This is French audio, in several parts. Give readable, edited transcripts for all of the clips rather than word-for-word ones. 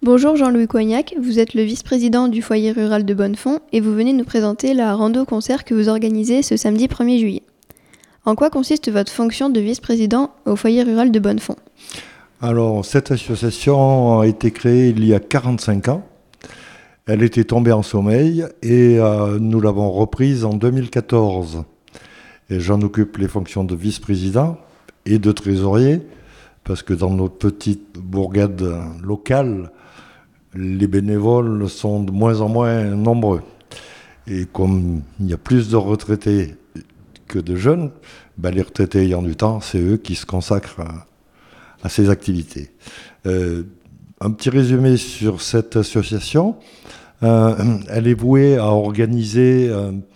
Bonjour Jean-Louis Coignac, vous êtes le vice-président du foyer rural de Bonnefond et vous venez nous présenter la rando-concert que vous organisez ce samedi 1er juillet. En quoi consiste votre fonction de vice-président au foyer rural de Bonnefond ? Alors, cette association a été créée il y a 45 ans. Elle était tombée en sommeil et nous l'avons reprise en 2014. Et j'en occupe les fonctions de vice-président et de trésorier, parce que dans notre petite bourgade locale, les bénévoles sont de moins en moins nombreux. Et comme il y a plus de retraités que de jeunes, les retraités ayant du temps, c'est eux qui se consacrent à ces activités. Un petit résumé sur cette association. Elle est vouée à organiser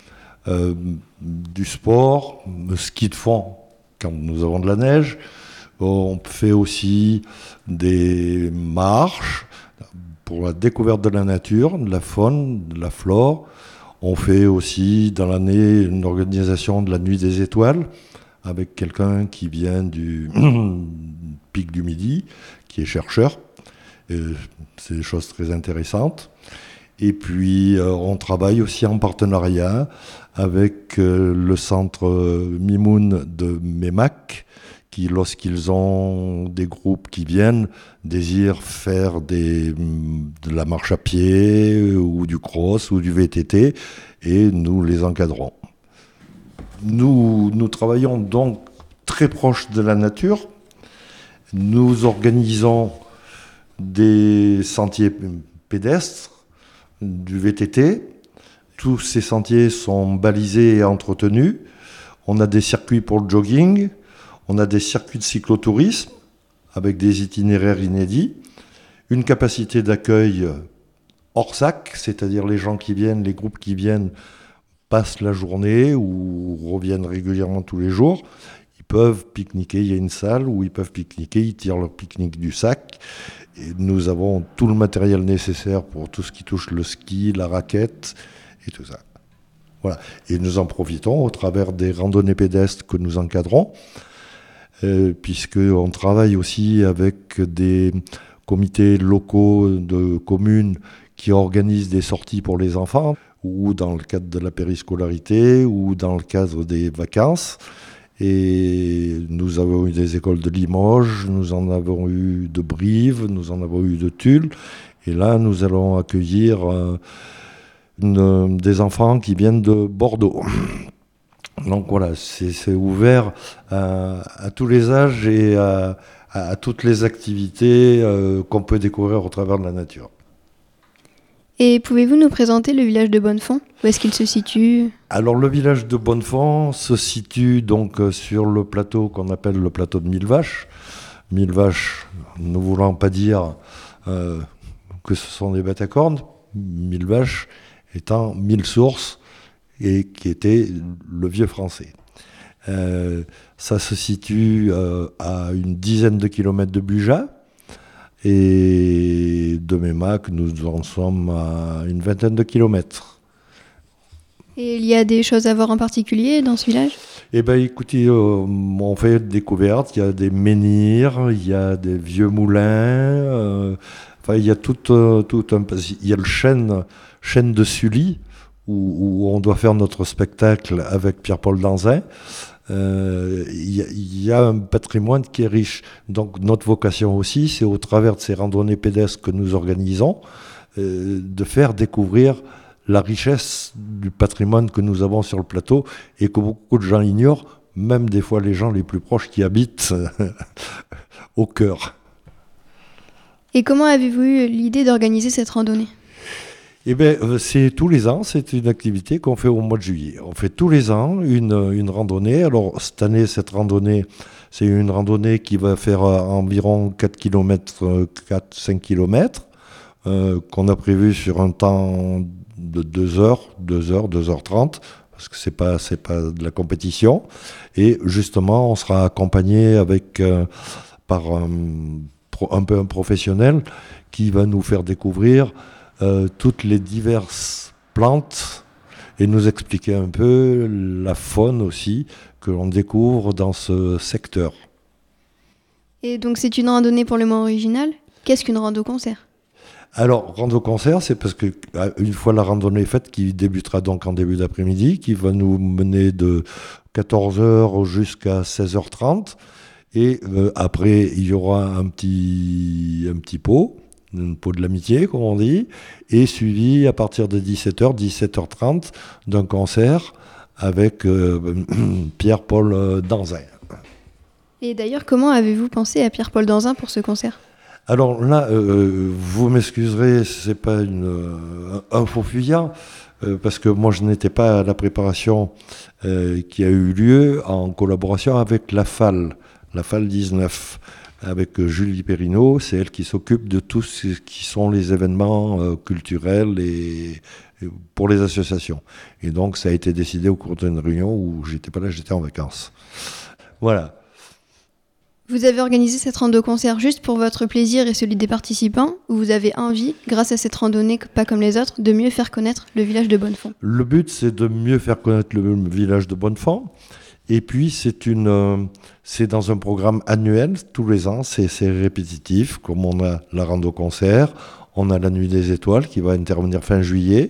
du sport, le ski de fond quand nous avons de la neige. On fait aussi des marches pour la découverte de la nature, de la faune, de la flore. On fait aussi dans l'année une organisation de la Nuit des Étoiles avec quelqu'un qui vient du Pic du Midi, qui est chercheur. Et c'est des choses très intéressantes. Et puis on travaille aussi en partenariat avec le centre Mimoun de Meymac, qui, lorsqu'ils ont des groupes qui viennent, désirent faire de la marche à pied ou du cross ou du VTT, et nous les encadrons. Nous travaillons donc très proche de la nature. Nous organisons des sentiers pédestres, du VTT. Tous ces sentiers sont balisés et entretenus. On a des circuits pour le jogging. On a des circuits de cyclotourisme avec des itinéraires inédits, une capacité d'accueil hors sac, c'est-à-dire les gens qui viennent, les groupes qui viennent passent la journée ou reviennent régulièrement tous les jours. Ils peuvent pique-niquer, il y a une salle où ils peuvent pique-niquer, ils tirent leur pique-nique du sac. Et nous avons tout le matériel nécessaire pour tout ce qui touche le ski, la raquette et tout ça. Voilà. Et nous en profitons au travers des randonnées pédestres que nous encadrons. Puisqu'on travaille aussi avec des comités locaux de communes qui organisent des sorties pour les enfants, ou dans le cadre de la périscolarité, ou dans le cadre des vacances. Et nous avons eu des écoles de Limoges, nous en avons eu de Brive, nous en avons eu de Tulle. Et là, nous allons accueillir des enfants qui viennent de Bordeaux. Donc voilà, c'est ouvert à tous les âges et à toutes les activités qu'on peut découvrir au travers de la nature. Et pouvez-vous nous présenter le village de Bonnefond ? Où est-ce qu'il se situe ? Alors le village de Bonnefond se situe donc sur le plateau qu'on appelle le plateau de Millevaches. Millevaches, ne voulant pas dire que ce sont des bêtes à cornes, Millevaches étant 1000 sources, et qui était le vieux français. Ça se situe à une dizaine de kilomètres de Bugeat, et de Meymac, nous en sommes à une vingtaine de kilomètres. Et il y a des choses à voir en particulier dans ce village ? Eh bien, écoutez, on fait des découvertes, il y a des menhirs, il y a des vieux moulins, il y a il y a le chêne de Sully, où on doit faire notre spectacle avec Pierre-Paul Danzin. Il y a un patrimoine qui est riche. Donc notre vocation aussi, c'est au travers de ces randonnées pédestres que nous organisons, de faire découvrir la richesse du patrimoine que nous avons sur le plateau et que beaucoup de gens ignorent, même des fois les gens les plus proches qui habitent au cœur. Et comment avez-vous eu l'idée d'organiser cette randonnée ? Eh bien, c'est tous les ans, c'est une activité qu'on fait au mois de juillet. On fait tous les ans une randonnée. Alors, cette année, cette randonnée, c'est une randonnée qui va faire environ 4 km, 4-5 km, qu'on a prévu sur un temps de 2h30, parce que c'est pas de la compétition. Et justement, on sera accompagné par un peu un professionnel qui va nous faire découvrir toutes les diverses plantes et nous expliquer un peu la faune aussi que l'on découvre dans ce secteur. Et donc c'est une randonnée pour le moins original. Qu'est-ce qu'une rando-concert ? Alors, rando-concert, c'est parce que une fois la randonnée faite, qui débutera donc en début d'après-midi, qui va nous mener de 14h jusqu'à 16h30. Et après, il y aura un petit pot, une pot de l'amitié, comme on dit, et suivi à partir de 17h, 17h30, d'un concert avec Pierre-Paul Danzin. Et d'ailleurs, comment avez-vous pensé à Pierre-Paul Danzin pour ce concert ? Alors là, vous m'excuserez, c'est pas un faux fuyant, parce que moi je n'étais pas à la préparation qui a eu lieu en collaboration avec la FAL 19, avec Julie Perrineau. C'est elle qui s'occupe de tout ce qui sont les événements culturels et pour les associations. Et donc ça a été décidé au cours d'une réunion où j'étais pas là, j'étais en vacances. Voilà. Vous avez organisé cette rando-concert juste pour votre plaisir et celui des participants, ou vous avez envie, grâce à cette randonnée pas comme les autres, de mieux faire connaître le village de Bonnefond ? Le but, c'est de mieux faire connaître le village de Bonnefond. Et puis, c'est dans un programme annuel, tous les ans, c'est répétitif, comme on a la rando-concert, on a la Nuit des Étoiles qui va intervenir fin juillet.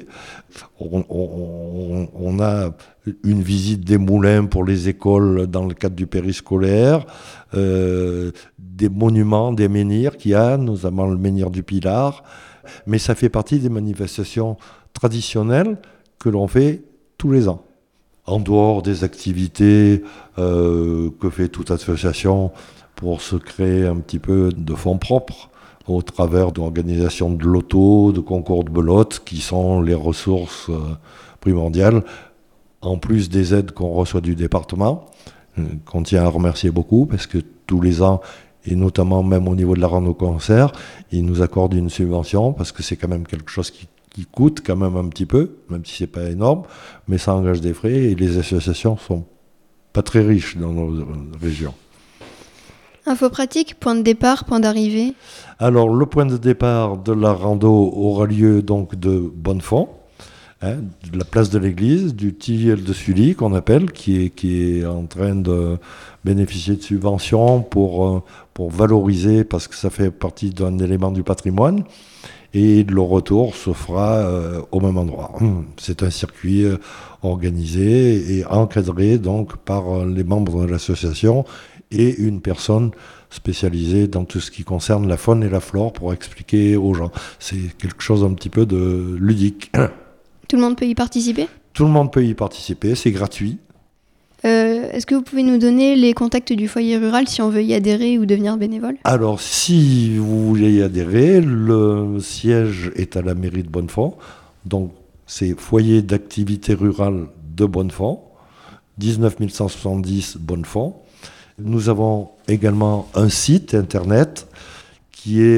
On a une visite des moulins pour les écoles dans le cadre du périscolaire, des monuments, des menhirs qu'il y a, notamment le menhir du Pilar. Mais ça fait partie des manifestations traditionnelles que l'on fait tous les ans. En dehors des activités que fait toute association pour se créer un petit peu de fonds propres, au travers d'organisations de loto, de concours de belote, qui sont les ressources primordiales, en plus des aides qu'on reçoit du département, qu'on tient à remercier beaucoup, parce que tous les ans, et notamment même au niveau de la rando-concert, ils nous accordent une subvention, parce que c'est quand même quelque chose qui coûte quand même un petit peu, même si c'est pas énorme, mais ça engage des frais, et les associations sont pas très riches dans nos régions. Info pratique, point de départ, point d'arrivée. Alors, le point de départ de la rando aura lieu donc de Bonnefond, de la place de l'église, du Tilleul de Sully qu'on appelle, qui est en train de bénéficier de subventions pour valoriser, parce que ça fait partie d'un élément du patrimoine, et le retour se fera au même endroit. C'est un circuit organisé et encadré donc par les membres de l'association et une personne spécialisée dans tout ce qui concerne la faune et la flore pour expliquer aux gens. C'est quelque chose un petit peu de ludique. Tout le monde peut y participer ? Tout le monde peut y participer, c'est gratuit. Est-ce que vous pouvez nous donner les contacts du foyer rural si on veut y adhérer ou devenir bénévole ? Alors, si vous voulez y adhérer, le siège est à la mairie de Bonnefond. Donc, c'est foyer d'activité rurale de Bonnefond, 19 170 Bonnefond. Nous avons également un site internet qui est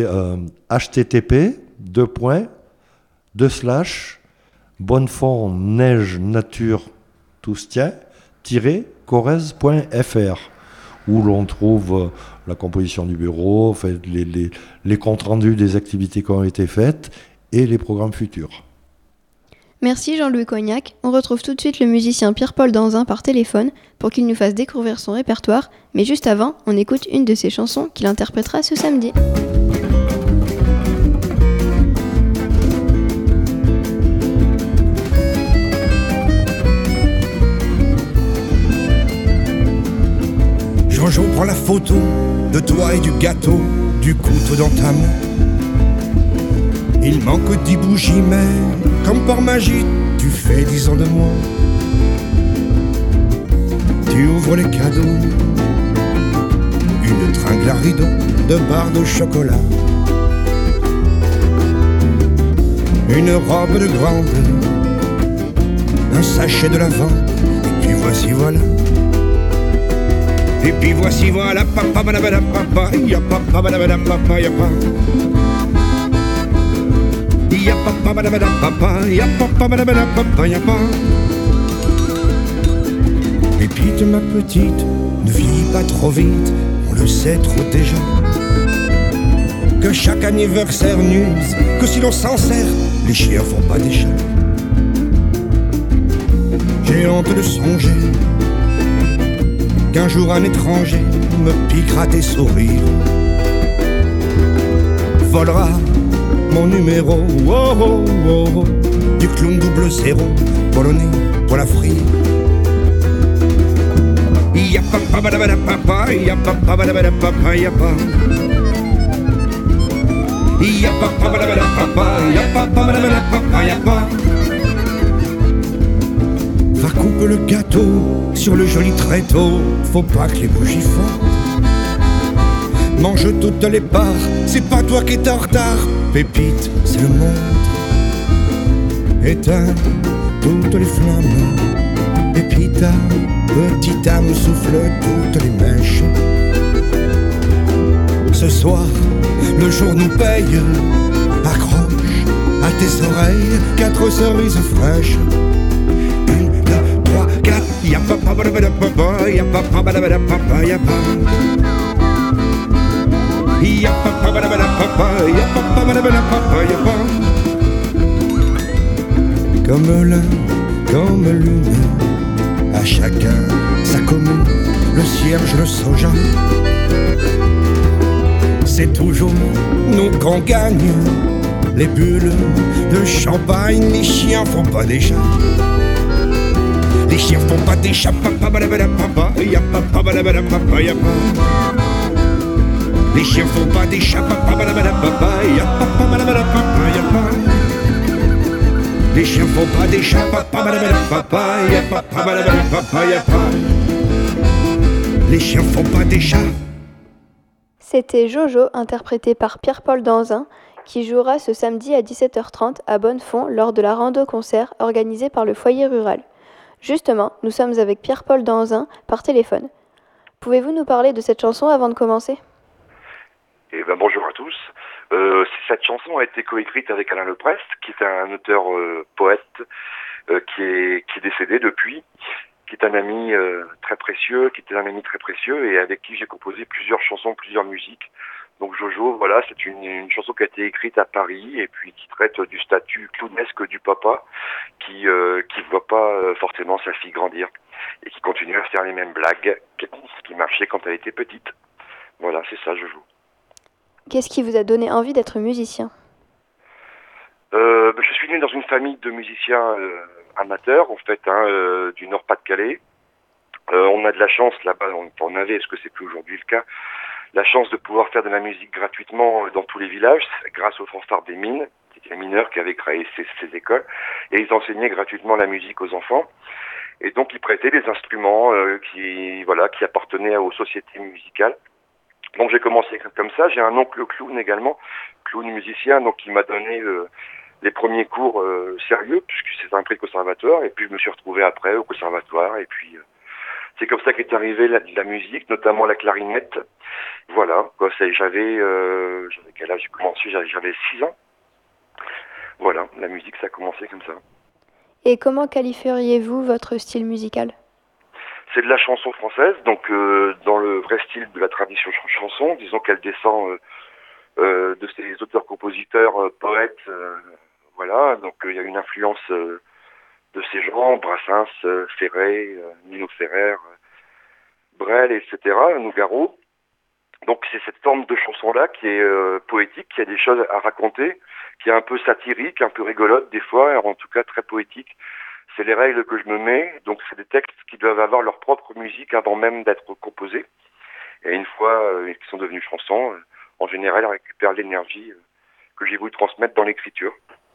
http://bonnefond-neige-nature-corrèze.fr, où l'on trouve la composition du bureau, les comptes rendus des activités qui ont été faites et les programmes futurs. Merci Jean-Louis Cognac. On retrouve tout de suite le musicien Pierre-Paul Danzin par téléphone pour qu'il nous fasse découvrir son répertoire, mais juste avant, on écoute une de ses chansons qu'il interprétera ce samedi. Jean-Jo prend la photo de toi et du gâteau, du couteau dans ta main. Il manque 10 bougies, mais comme par magie, tu fais 10 ans de moi. Tu ouvres les cadeaux, une tringle à rideau, 2 barres de chocolat, une robe de grande, un sachet de lavande, et puis voici voilà. Et puis voici voilà, papa, madame, papa, ya papa, madame, papa, ya papa. Ya papa, madame, papa, ya papa, madame, papa, ya papa. Et puis ma petite, ne vieillis pas trop vite, on le sait trop déjà. Que chaque anniversaire n'use que si l'on s'en sert, les chiens font pas des chats. J'ai honte de songer qu'un jour un étranger me piquera tes sourires, volera mon numéro du clown 00, polonais pour la frime. Ya papa badabada papa, ya papa badabada papa, ya papa. Ya papa badabada papa, ya papa badabada papa, ya papa. Va couper le gâteau sur le joli tréteau, faut pas que les bougies fondent. Mange toutes les parts, c'est pas toi qui es en retard. Pépite, c'est le monde. Éteins toutes les flammes. Pépita, petite âme souffle toutes les mèches. Ce soir, le jour nous paye. Accroche à tes oreilles 4 cerises fraîches. 1, 2, 3, 4. Ya papa badabada papa, ya papa badabada papa, ya papa. Ya papa badabada papa, ya papa badabada papa, ya papa. Comme l'un, comme l'une, à chacun sa commune, le cierge, le soja. C'est toujours nous qu'on gagne les bulles de champagne. Les chiens font pas des chats. Les chiens font pas des chats. Papa badabada papa, ya papa badabada papa, ya papa. Les chiens font pas des chats. Papa badabada papa, ya papa badabada papa, ya papa. Les chiens font pas des chats. Papa badabada papa, ya papa badabada papa, ya papa. Les chiens font pas des chats. C'était Jojo, interprété par Pierre-Paul Danzin, qui jouera ce samedi à 17h30 à Bonnefond lors de la rando-concert organisée par le foyer rural. Justement, nous sommes avec Pierre-Paul Danzin par téléphone. Pouvez-vous nous parler de cette chanson avant de commencer ? Eh ben, bonjour à tous. Cette chanson a été coécrite avec Alain Leprest, qui est un auteur poète qui est décédé depuis, qui est un ami très précieux, et avec qui j'ai composé plusieurs chansons, plusieurs musiques. Donc Jojo, voilà, c'est une chanson qui a été écrite à Paris et puis qui traite du statut clownesque du papa qui voit pas forcément sa fille grandir et qui continue à faire les mêmes blagues qui marchaient quand elle était petite. Voilà, c'est ça Jojo. Qu'est-ce qui vous a donné envie d'être musicien ? Je suis né dans une famille de musiciens amateurs, en fait, du Nord-Pas-de-Calais. On a de la chance là-bas, on avait, parce que c'est plus aujourd'hui le cas, la chance de pouvoir faire de la musique gratuitement dans tous les villages, grâce aux fanfares des mines, qui étaient les mineurs qui avaient créé ces écoles, et ils enseignaient gratuitement la musique aux enfants. Et donc ils prêtaient des instruments qui appartenaient aux sociétés musicales. Donc j'ai commencé comme ça. J'ai un oncle clown également, clown musicien, donc qui m'a donné les premiers cours sérieux, puisque c'est un prix de conservatoire, et puis je me suis retrouvé après au conservatoire, et puis c'est comme ça qu'est arrivée la musique, notamment la clarinette. Voilà, quoi, j'avais quel âge j'ai commencé ? J'avais 6 ans. Voilà, la musique ça a commencé comme ça. Et comment qualifieriez-vous votre style musical ? C'est de la chanson française, donc dans le vrai style de la tradition chanson, disons qu'elle descend de ces auteurs-compositeurs, poètes, voilà, donc il y a une influence de ces gens, Brassens, Ferré, Nino Ferrer, Brel, etc., Nougaro. Donc c'est cette forme de chanson-là qui est poétique, qui a des choses à raconter, qui est un peu satirique, un peu rigolote des fois, en tout cas très poétique. C'est les règles que je me mets, donc c'est des textes qui doivent avoir leur propre musique avant même d'être composés. Et une fois qu'ils sont devenus chansons, en général, ils récupèrent l'énergie que j'ai voulu transmettre dans l'écriture.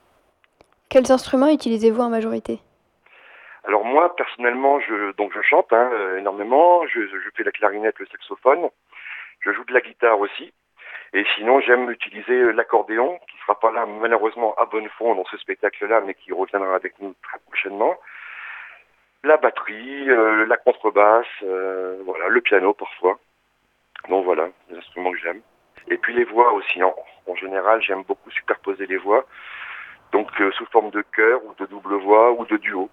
Quels instruments utilisez-vous en majorité ? Alors moi, personnellement, je chante énormément, je fais la clarinette, le saxophone, je joue de la guitare aussi. Et sinon, j'aime utiliser l'accordéon, qui sera pas là malheureusement à Bonnefond dans ce spectacle-là, mais qui reviendra avec nous très prochainement. La batterie, la contrebasse, voilà, le piano parfois. Donc voilà, les instruments que j'aime. Et puis les voix aussi. En général, j'aime beaucoup superposer les voix, donc sous forme de chœur ou de double voix ou de duo.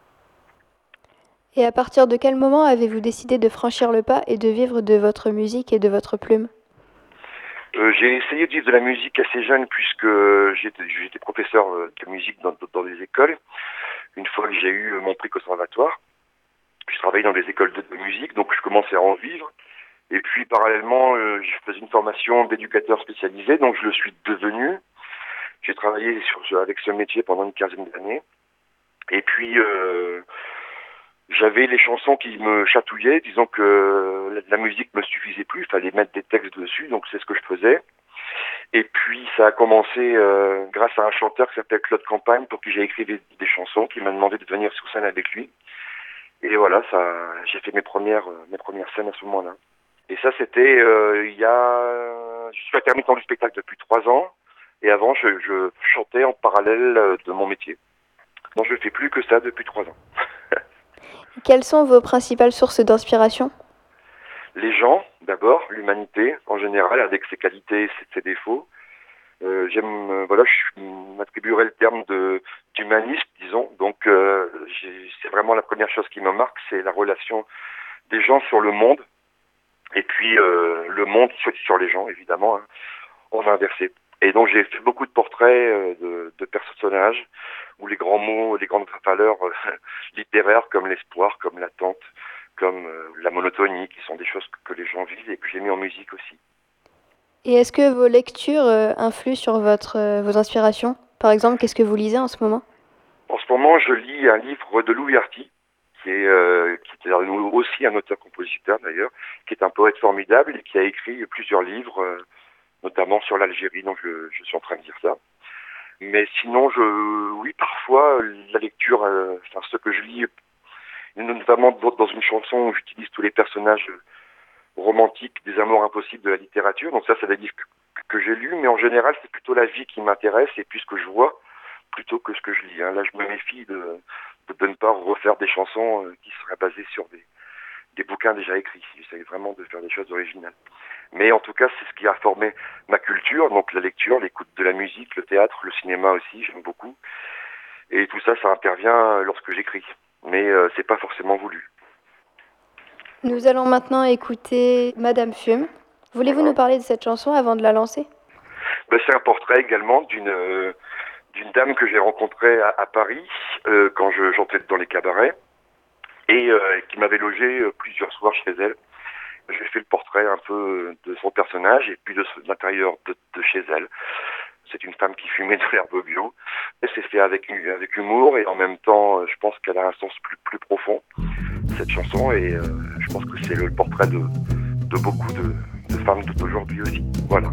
Et à partir de quel moment avez-vous décidé de franchir le pas et de vivre de votre musique et de votre plume ? J'ai essayé de vivre de la musique assez jeune puisque j'étais professeur de musique dans des écoles. Une fois que j'ai eu mon prix conservatoire, je travaillais dans des écoles de musique, donc je commençais à en vivre. Et puis parallèlement, je faisais une formation d'éducateur spécialisé, donc je le suis devenu. J'ai travaillé avec ce métier pendant une quinzaine d'années. Et puis, j'avais les chansons qui me chatouillaient, disons que la musique me suffisait plus, il fallait mettre des textes dessus, donc c'est ce que je faisais. Et puis ça a commencé grâce à un chanteur qui s'appelle Claude Campagne, pour qui j'ai écrit des chansons, qui m'a demandé de venir sur scène avec lui. Et voilà, j'ai fait mes premières scènes à ce moment-là. Et ça, c'était je suis intermittent du spectacle depuis 3 ans, et avant je chantais en parallèle de mon métier. Donc je ne fais plus que ça depuis 3 ans. Quelles sont vos principales sources d'inspiration ? Les gens, d'abord, l'humanité en général, avec ses qualités et ses défauts. Je m'attribuerais le terme d'humaniste, disons. Donc, c'est vraiment la première chose qui me marque, c'est la relation des gens sur le monde, et puis le monde sur les gens, évidemment, hein, en inversé. Et donc, j'ai fait beaucoup de portraits de personnages, où les grands mots, les grandes valeurs littéraires, comme l'espoir, comme l'attente, comme la monotonie, qui sont des choses que les gens vivent et que j'ai mis en musique aussi. Et est-ce que vos lectures influent sur vos inspirations ? Par exemple, qu'est-ce que vous lisez en ce moment ? En ce moment, je lis un livre de Louis Arti, qui est aussi un auteur-compositeur d'ailleurs, qui est un poète formidable et qui a écrit plusieurs livres, notamment sur l'Algérie, donc je suis en train de dire ça. Mais sinon, oui, parfois, la lecture, ce que je lis, notamment dans une chanson où j'utilise tous les personnages romantiques des amours impossibles de la littérature. Donc ça, c'est des livres que j'ai lus, mais en général, c'est plutôt la vie qui m'intéresse et puis ce que je vois, plutôt que ce que je lis. Là, je me méfie de ne pas refaire des chansons qui seraient basées sur des bouquins déjà écrits. J'essaie vraiment de faire des choses originales. Mais en tout cas, c'est ce qui a formé ma culture, donc la lecture, l'écoute de la musique, le théâtre, le cinéma aussi, j'aime beaucoup. Et tout ça, ça intervient lorsque j'écris. Mais c'est pas forcément voulu. Nous allons maintenant écouter Madame Fume. Voulez-vous nous parler de cette chanson avant de la lancer ? C'est un portrait également d'une dame que j'ai rencontrée à Paris quand je chantais dans les cabarets et qui m'avait logé plusieurs soirs chez elle. J'ai fait le portrait un peu de son personnage et puis de l'intérieur de chez elle. C'est une femme qui fumait de l'herbe bio. Et c'est fait avec humour et en même temps, je pense qu'elle a un sens plus profond, cette chanson. Et je pense que c'est le portrait de beaucoup de femmes d'aujourd'hui aussi. Voilà.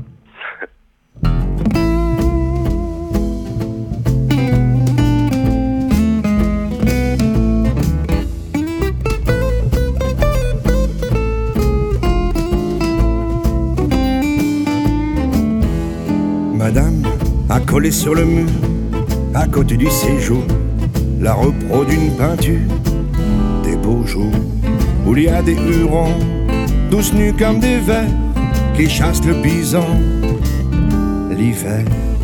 Madame a collé sur le mur, à côté du séjour, la repro d'une peinture des beaux jours, où il y a des hurons, tous nus comme des vers, qui chassent le bison l'hiver.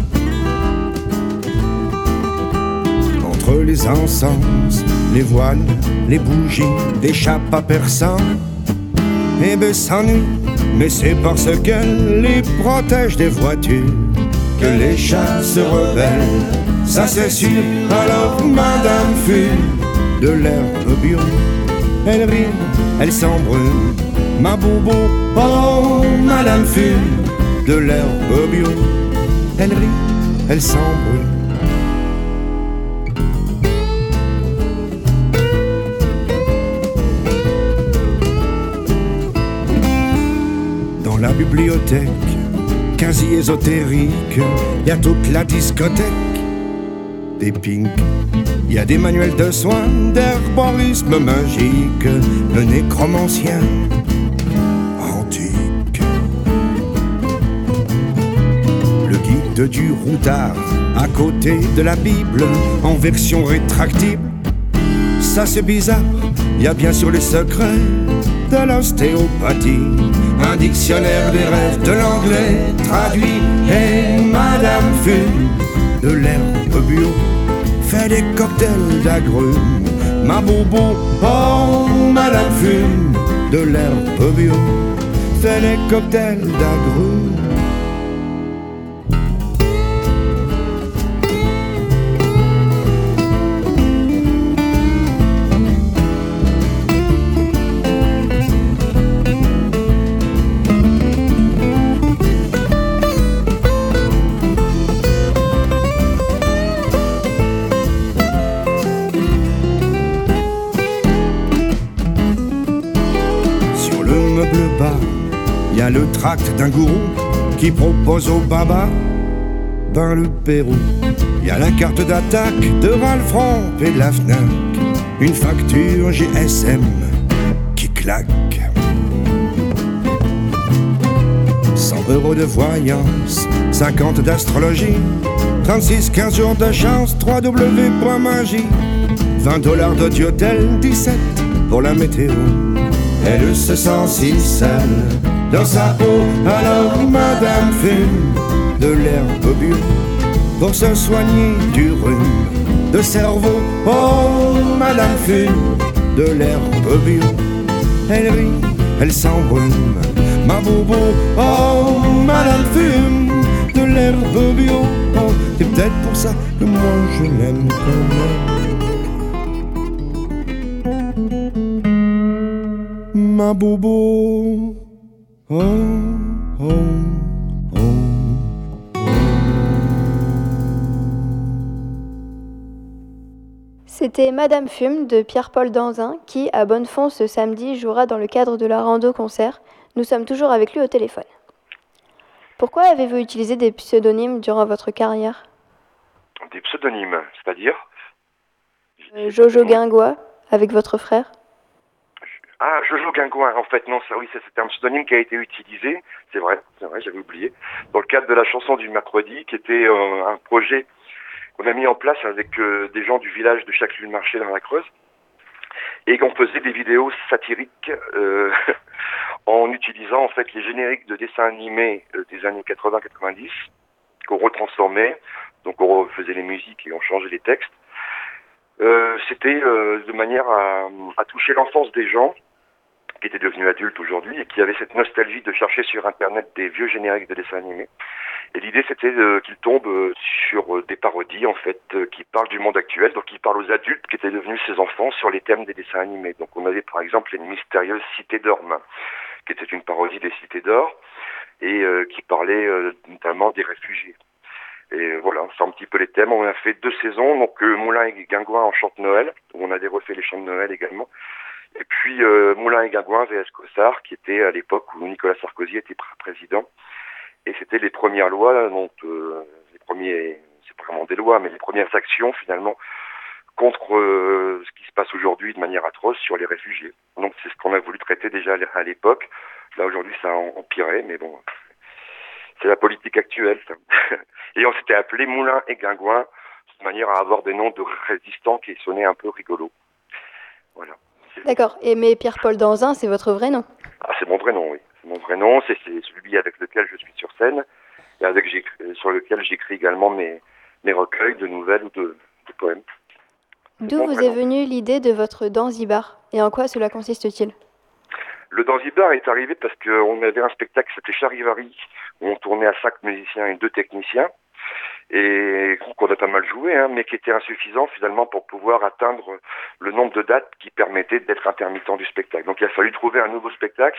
Entre les encens, les voiles, les bougies, des chapeaux à personne, et ben s'ennuie, mais c'est parce qu'elle les protège des voitures que les chats se rebellent, ça c'est sûr. Alors Madame fume de l'herbe bio, elle rit, elle s'embrume, ma boubou. Oh, Madame fume de l'herbe bio, elle rit, elle s'embrume. Dans la bibliothèque quasi ésotérique, y a toute la discothèque des Pink. Y a des manuels de soins, d'herborisme magique, le nécromancien antique. Le guide du routard, à côté de la Bible, en version rétractible. Ça c'est bizarre, y a bien sûr les secrets de l'ostéopathie, un dictionnaire des rêves de l'anglais traduit. Et Madame fume de l'herbe bio, fait des cocktails d'agrumes, ma boubou. Oh, Madame fume de l'herbe bio, fait des cocktails d'agrumes. le tract d'un gourou qui propose au baba dans le Pérou. Il y a la carte d'attaque de Ralph Ramp et de la Fnac, une facture GSM qui claque. 100 € de voyance, 50 d'astrologie, 36, 15 jours de chance, 3W.magie, 20 $ d'Audiotel, 17 pour la météo. Elle se sent si seule dans sa peau, alors madame fume de l'herbe bio pour se soigner du rhume de cerveau. Oh, madame fume de l'herbe bio. Elle rit, elle s'embrume, ma bobo. Oh, madame fume de l'herbe bio. Oh, c'est peut-être pour ça que moi je l'aime quand même. Ma bobo. Oh, oh, oh. C'était Madame Fume de Pierre-Paul Danzin qui, à Bonnefond ce samedi, jouera dans le cadre de la rando-concert. Nous sommes toujours avec lui au téléphone. Pourquoi avez-vous utilisé des pseudonymes durant votre carrière ? Des pseudonymes, c'est-à-dire Jojo Guingois, avec votre frère ? Ah, Jojo Guingois, en fait, non, ça, oui, c'était un pseudonyme qui a été utilisé, c'est vrai, j'avais oublié, dans le cadre de la chanson du mercredi, qui était un projet qu'on a mis en place avec des gens du village de Châtelet-le-Marché dans la Creuse, et qu'on faisait des vidéos satiriques en utilisant en fait les génériques de dessins animés des années 80-90, qu'on retransformait, donc on refaisait les musiques et on changeait les textes. C'était de manière à toucher l'enfance des gens qui étaient devenus adultes aujourd'hui et qui avaient cette nostalgie de chercher sur Internet des vieux génériques de dessins animés. Et l'idée, c'était qu'ils tombent sur des parodies, en fait, qui parlent du monde actuel, donc qui parlent aux adultes qui étaient devenus ces enfants sur les thèmes des dessins animés. Donc on avait par exemple les mystérieuses cités d'or, qui était une parodie des cités d'or, et qui parlait notamment des réfugiés. Et voilà, c'est un petit peu les thèmes. On a fait 2 saisons, donc Moulin et Guingoin en chante Noël, où on avait refait les chants de Noël également. Et puis Moulin et Guingoin vs Cossard, qui était à l'époque où Nicolas Sarkozy était président. Et c'était les premières lois, donc c'est pas vraiment des lois, mais les premières actions finalement contre ce qui se passe aujourd'hui de manière atroce sur les réfugiés. Donc c'est ce qu'on a voulu traiter déjà à l'époque. Là aujourd'hui ça a empiré, mais bon, c'est la politique actuelle. Ça. Et on s'était appelé Moulin et Guingoin, de manière à avoir des noms de résistants qui sonnaient un peu rigolos. Voilà. D'accord, mais Pierre-Paul Danzin, c'est votre vrai nom ? Ah, c'est mon vrai nom, oui. C'est mon vrai nom, c'est celui avec lequel je suis sur scène, et sur lequel j'écris également mes recueils de nouvelles ou de poèmes. D'où vous est venue l'idée de votre Danzibar et en quoi cela consiste-t-il ? Le Danzibar est arrivé parce qu'on avait un spectacle qui s'appelait Charivari, où on tournait à 5 musiciens et 2 techniciens, et qu'on a pas mal joué, mais qui était insuffisant finalement pour pouvoir atteindre le nombre de dates qui permettait d'être intermittent du spectacle. Donc il a fallu trouver un nouveau spectacle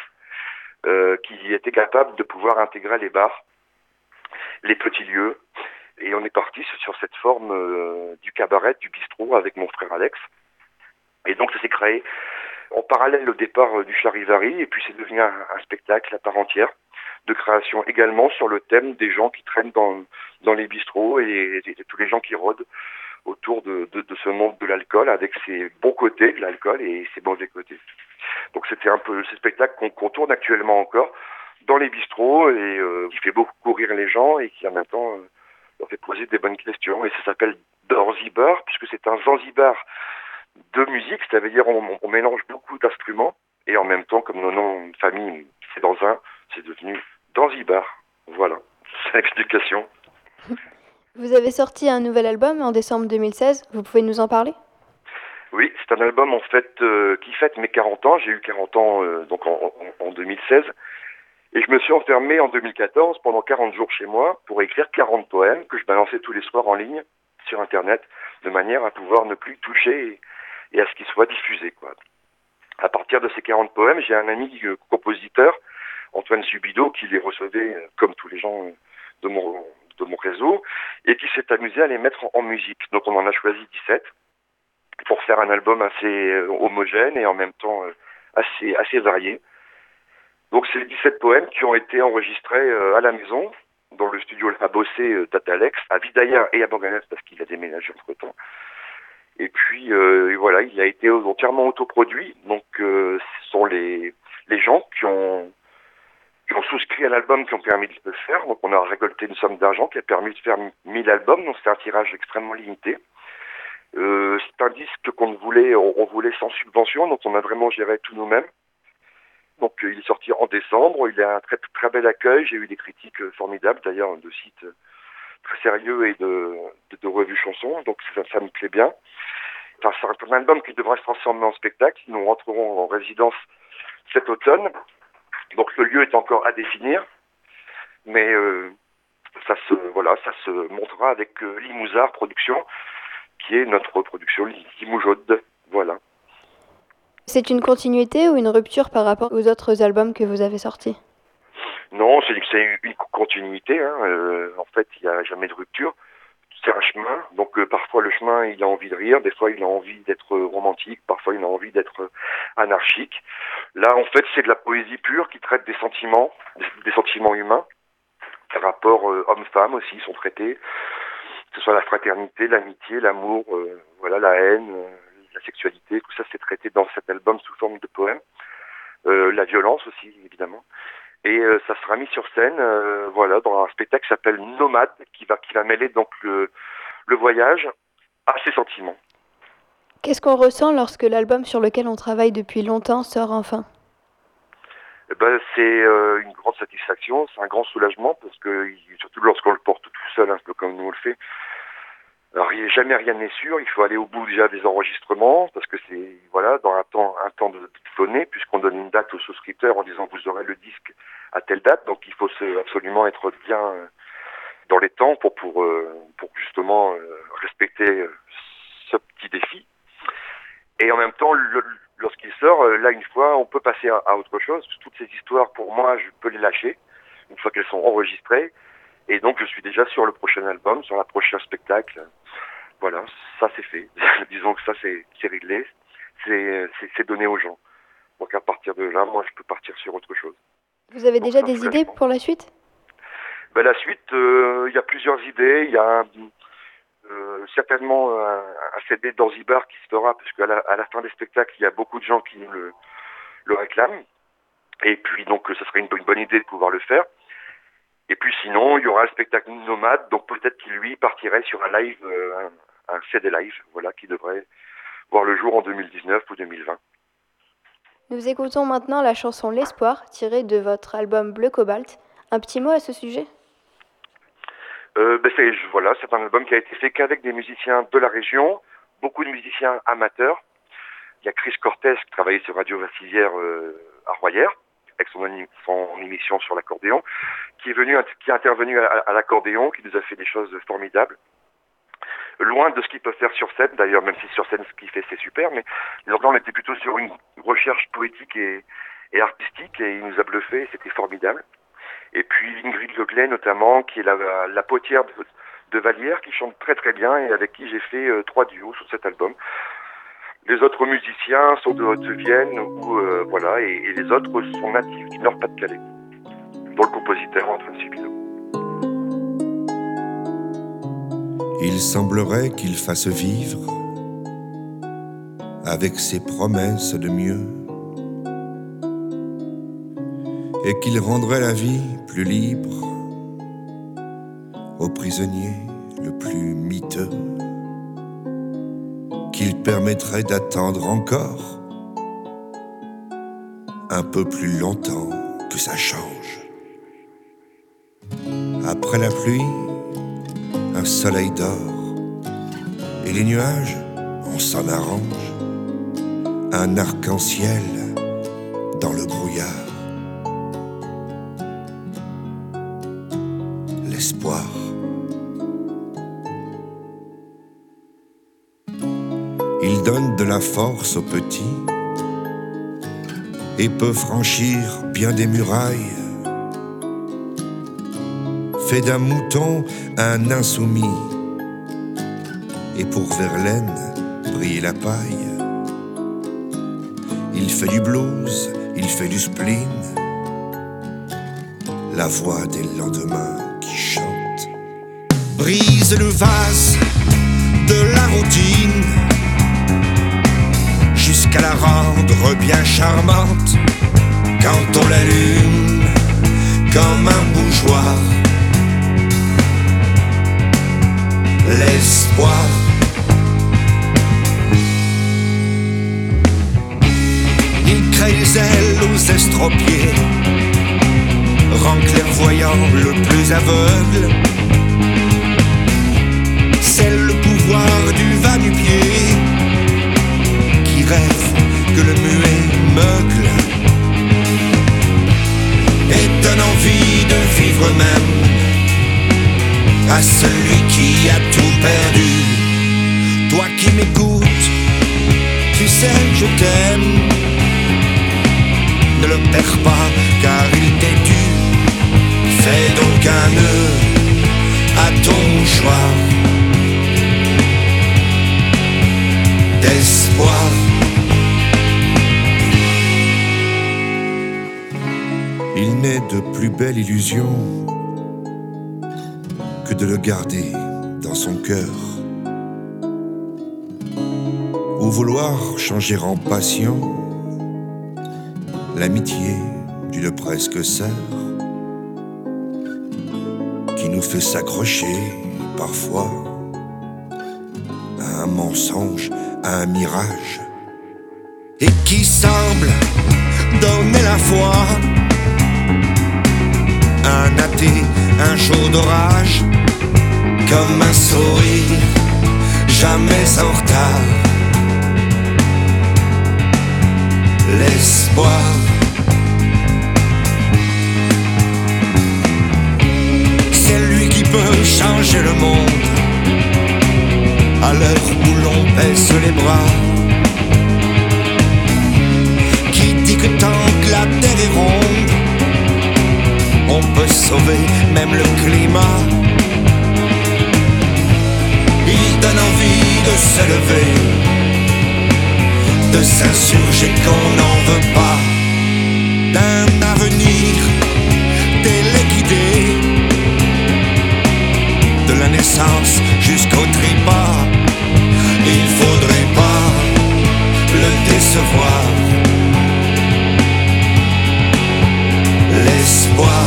qui était capable de pouvoir intégrer les bars, les petits lieux, et on est parti sur cette forme du cabaret, du bistrot avec mon frère Alex. Et donc ça s'est créé en parallèle au départ du Charivari, et puis c'est devenu un spectacle à part entière de création également sur le thème des gens qui traînent dans les bistrots et tous les gens qui rôdent autour de ce monde de l'alcool avec ses bons côtés de l'alcool et ses mauvais côtés. Donc c'était un peu ce spectacle qu'on tourne actuellement encore dans les bistrots et qui fait beaucoup rire les gens et qui en même temps leur fait poser des bonnes questions. Et ça s'appelle Danzibar puisque c'est un Zanzibar de musique, ça veut dire on mélange beaucoup d'instruments et en même temps comme nos noms de famille c'est Danzin, c'est devenu Danzibar. Voilà, c'est l'explication. Vous avez sorti un nouvel album en décembre 2016, vous pouvez nous en parler ? Oui, c'est un album en fait qui fête mes 40 ans. J'ai eu 40 ans donc en 2016 et je me suis enfermé en 2014 pendant 40 jours chez moi pour écrire 40 poèmes que je balançais tous les soirs en ligne sur Internet de manière à pouvoir ne plus toucher et à ce qu'ils soient diffusés, quoi. À partir de ces 40 poèmes, j'ai un ami compositeur, Antoine Subido, qui les recevait comme tous les gens de mon réseau et qui s'est amusé à les mettre en musique. Donc on en a choisi 17 pour faire un album assez homogène et en même temps assez varié. Donc c'est 17 poèmes qui ont été enregistrés à la maison, dans le studio a bossé Tatalex, à Vidaillard et à Borganès parce qu'il a déménagé entre-temps. Et puis voilà, il a été entièrement autoproduit. Donc ce sont les gens qui ont souscrit à l'album qui ont permis de le faire. Donc on a récolté une somme d'argent qui a permis de faire 1000 albums. Donc c'est un tirage extrêmement limité. C'est un disque on voulait sans subvention, donc on a vraiment géré tout nous-mêmes. Donc il est sorti en décembre, il a un très très bel accueil, j'ai eu des critiques formidables d'ailleurs de sites très sérieux et de revues chansons, donc ça me plaît bien. Enfin, c'est un album qui devra se transformer en spectacle, nous rentrerons en résidence cet automne, donc le lieu est encore à définir, mais ça se montrera avec Limousard Productions, qui est notre production Limoujaude, voilà. C'est une continuité ou une rupture par rapport aux autres albums que vous avez sortis? Non, c'est une continuité. En fait, il n'y a jamais de rupture. C'est un chemin. Donc parfois le chemin, il a envie de rire. Des fois, il a envie d'être romantique. Parfois, il a envie d'être anarchique. Là, en fait, c'est de la poésie pure qui traite des sentiments humains. Les rapports hommes-femmes aussi sont traités. Que ce soit la fraternité, l'amitié, l'amour, la haine, la sexualité, tout ça c'est traité dans cet album sous forme de poèmes. La violence aussi, évidemment. Et ça sera mis sur scène, dans un spectacle qui s'appelle Nomade, qui va mêler donc le voyage à ses sentiments. Qu'est-ce qu'on ressent lorsque l'album sur lequel on travaille depuis longtemps sort enfin? C'est une grande satisfaction, c'est un grand soulagement, parce que surtout lorsqu'on le porte tout seul, un peu comme nous on le fait, alors jamais rien n'est sûr, il faut aller au bout déjà des enregistrements, parce que c'est dans un temps de donné, puisqu'on donne une date aux souscripteurs en disant vous aurez le disque à telle date, donc il faut absolument être bien dans les temps pour justement respecter ce petit défi. Et en même temps, lorsqu'il sort, là une fois, on peut passer à autre chose. Toutes ces histoires, pour moi, je peux les lâcher une fois qu'elles sont enregistrées. Et donc, je suis déjà sur le prochain album, sur le prochain spectacle. Voilà, ça c'est fait. Disons que ça c'est réglé, c'est donné aux gens. Donc à partir de là, moi je peux partir sur autre chose. Vous avez déjà des idées pour la suite? La suite, il y a plusieurs idées. Il y a certainement un CD d'Anzibar qui se fera, puisque à la fin des spectacles, il y a beaucoup de gens qui nous le réclament. Et puis donc, ça serait une bonne idée de pouvoir le faire. Et puis sinon, il y aura un spectacle Nomade, donc peut-être qu'il lui partirait sur un live, un CD live, qui devrait voir le jour en 2019 ou 2020. Nous écoutons maintenant la chanson L'Espoir, tirée de votre album Bleu Cobalt. Un petit mot à ce sujet? C'est un album qui a été fait qu'avec des musiciens de la région, beaucoup de musiciens amateurs. Il y a Chris Cortez qui travaillait sur Radio Vassilière à Royères, avec son émission sur l'accordéon, qui est intervenu à l'accordéon, qui nous a fait des choses formidables. Loin de ce qu'il peut faire sur scène, d'ailleurs, même si sur scène ce qu'il fait c'est super, mais là on était plutôt sur une recherche poétique et artistique, et il nous a bluffé, c'était formidable. Et puis Ingrid Leglet notamment, qui est la potière de Vallière, qui chante très très bien et avec qui j'ai fait 3 duos sur cet album. Les autres musiciens sont de Haute-Vienne, et les autres sont natifs du Nord-Pas-de-Calais, dont le compositeur Antoine Subineau. Il semblerait qu'il fasse vivre avec ses promesses de mieux et qu'il rendrait la vie plus libre au prisonnier le plus miteux, qu'il permettrait d'attendre encore un peu plus longtemps que ça change. Après la pluie, un soleil d'or, et les nuages, on s'en arrange, un arc-en-ciel dans le brouillard. L'espoir. Il donne de la force aux petits et peut franchir bien des murailles. Fait d'un mouton un insoumis, et pour Verlaine brille la paille. Il fait du blues, il fait du spleen, la voix des lendemains qui chante. Brise le vase de la routine jusqu'à la rendre bien charmante. Quand on l'allume comme un bougeoir, l'espoir. Il crée les ailes aux estropiés, rend clairvoyant le plus aveugle. C'est le pouvoir du va-nu-pied qui rêve que le muet meugle et donne envie de vivre même à celui qui a tout perdu. Toi qui m'écoutes, tu sais je t'aime. Ne le perds pas car il t'est dû. Fais donc un nœud à ton mouchoir d'espoir. Il n'est de plus belle illusion que de le garder dans son cœur, ou vouloir changer en passion l'amitié d'une presque sœur qui nous fait s'accrocher parfois à un mensonge, à un mirage, et qui semble donner la foi à un athée, un jour d'orage, comme un sourire jamais en retard. L'espoir. C'est lui qui peut changer le monde à l'heure où l'on baisse les bras, qui dit que tant que la terre est ronde, on peut sauver même le climat. Il donne envie de se lever, de s'insurger qu'on n'en veut pas, d'un avenir téléguidé, de la naissance jusqu'au trépas. Il faudrait pas le décevoir. L'espoir.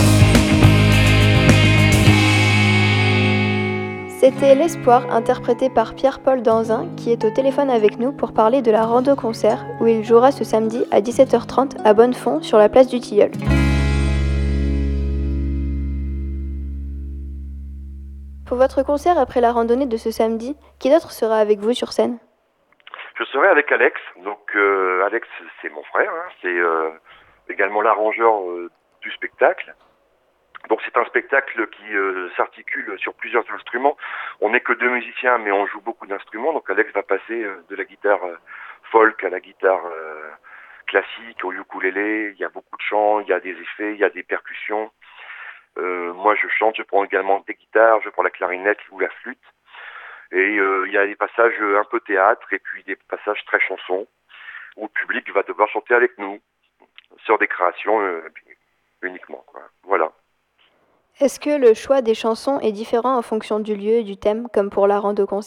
C'était L'Espoir, interprété par Pierre-Paul Danzin, qui est au téléphone avec nous pour parler de la rando-concert, où il jouera ce samedi à 17h30 à Bonnefond, sur la place du Tilleul. Pour votre concert après la randonnée de ce samedi, qui d'autre sera avec vous sur scène ? Je serai avec Alex. Donc Alex, c'est mon frère, hein. C'est également l'arrangeur du spectacle. Donc c'est un spectacle qui s'articule sur plusieurs instruments. On n'est que deux musiciens, mais on joue beaucoup d'instruments. Donc Alex va passer de la guitare folk à la guitare classique, au ukulélé. Il y a beaucoup de chants, il y a des effets, il y a des percussions. Moi je chante, je prends également des guitares, je prends la clarinette ou la flûte. Et il y a des passages un peu théâtre et puis des passages très chansons où le public va devoir chanter avec nous sur des créations uniquement, quoi. Voilà. Est-ce que le choix des chansons est différent en fonction du lieu et du thème, comme pour la rando-concert ?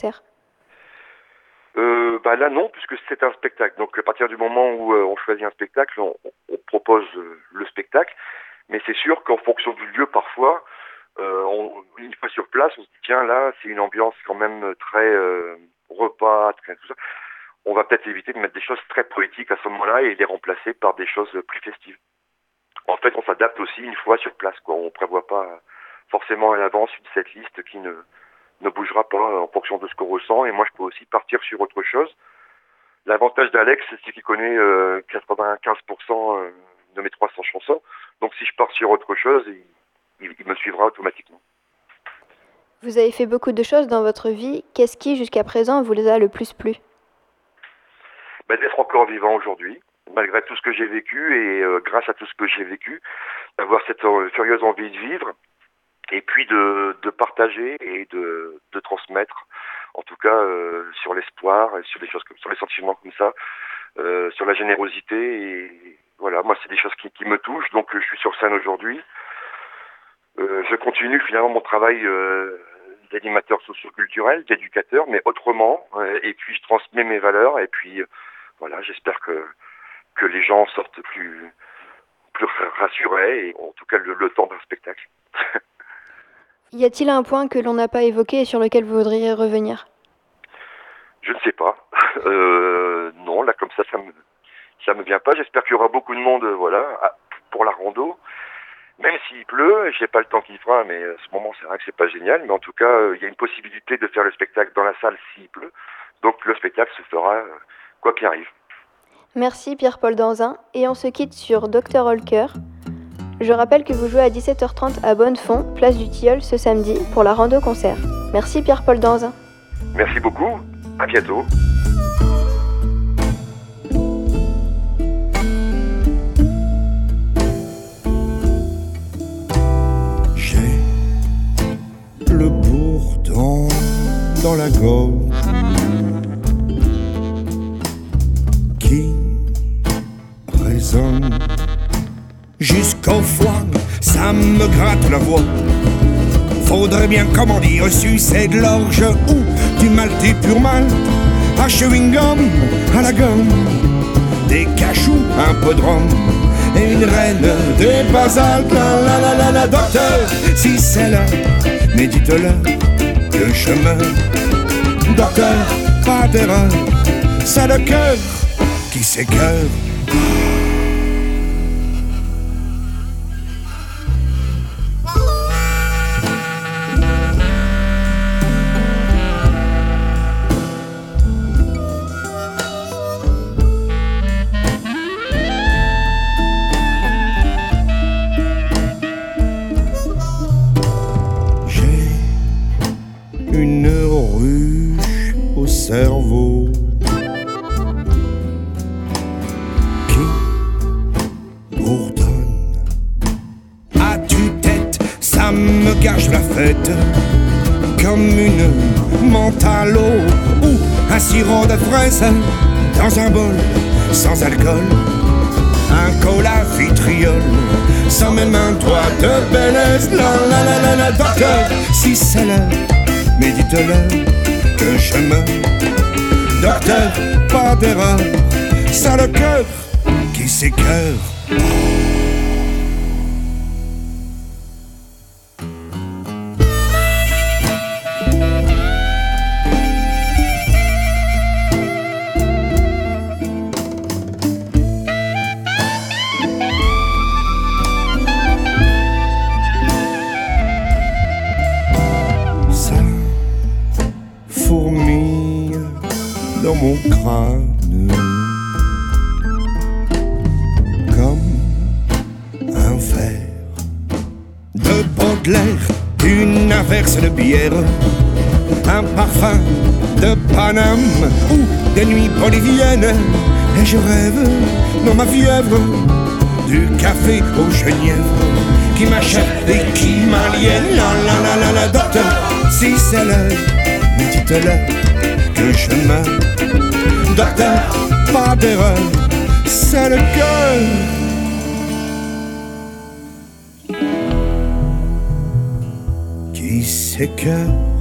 Là non, puisque c'est un spectacle. Donc à partir du moment où on choisit un spectacle, on propose le spectacle. Mais c'est sûr qu'en fonction du lieu, parfois, une fois sur place, on se dit tiens là, c'est une ambiance quand même très repas, très tout ça. On va peut-être éviter de mettre des choses très poétiques à ce moment-là et les remplacer par des choses plus festives. En fait, on s'adapte aussi une fois sur place, quoi. On prévoit pas forcément à l'avance une setlist qui ne bougera pas en fonction de ce qu'on ressent. Et moi, je peux aussi partir sur autre chose. L'avantage d'Alex, c'est qu'il connaît 95% de mes 300 chansons. Donc, si je pars sur autre chose, il me suivra automatiquement. Vous avez fait beaucoup de choses dans votre vie. Qu'est-ce qui, jusqu'à présent, vous les a le plus plu ? D'être encore vivant aujourd'hui, malgré tout ce que j'ai vécu et grâce à tout ce que j'ai vécu, d'avoir cette furieuse envie de vivre et puis de partager et de transmettre, en tout cas sur l'espoir, sur des choses comme, sur les sentiments comme ça, sur la générosité. Et voilà, moi c'est des choses qui me touchent, donc je suis sur scène aujourd'hui. Je continue finalement mon travail d'animateur socio-culturel, d'éducateur, mais autrement. Et puis je transmets mes valeurs. Et puis voilà, j'espère que les gens sortent plus rassurés, et en tout cas le temps d'un spectacle. Y a-t-il un point que l'on n'a pas évoqué et sur lequel vous voudriez revenir? Je ne sais pas. Non, là comme ça me vient pas. J'espère qu'il y aura beaucoup de monde, pour la rando. Même s'il pleut, je n'ai pas le temps qu'il fera, mais à ce moment c'est vrai que c'est pas génial. Mais en tout cas, il y a une possibilité de faire le spectacle dans la salle s'il pleut. Donc le spectacle se fera quoi qu'il arrive. Merci Pierre-Paul Danzin, et on se quitte sur Dr Holker. Je rappelle que vous jouez à 17h30 à Bonnefond, place du Tilleul, ce samedi, pour la rando concert. Merci Pierre-Paul Danzin. Merci beaucoup, à bientôt. J'ai le bourdon dans la gorge qui résonne jusqu'au foie, ça me gratte la voix. Faudrait bien, comment dire, sucer de l'orge ou du maltais pur malt, à chewing-gum, à la gomme, des cachous, un peu de rhum et une reine des basaltes. La docteur, si c'est là, mais dites-le que je meurs. Docteur, pas d'erreur, c'est le cœur qui s'écœure. Une ruche au cerveau qui bourdonne. À tue-tête, ça me gâche la fête, comme une menthe à l'eau ou un sirop de fraise dans un bol sans alcool. Un cola vitriol, sans même un doigt de bénesse. La docteur, si c'est l'heure, mais dites-le que je meurs. Docteur, pas d'erreur, c'est le cœur qui s'écœure. Fourmille dans mon crâne, comme un verre de Baudelaire, une averse de bière, un parfum de Paname ou des nuits boliviennes. Et je rêve dans ma fièvre du café aux genièvres qui m'achète et qui m'aliène. La docteur, si c'est l'heure, mais dites-le que je meurs. Docteur, pas d'erreur, c'est le cœur qui s'écœure.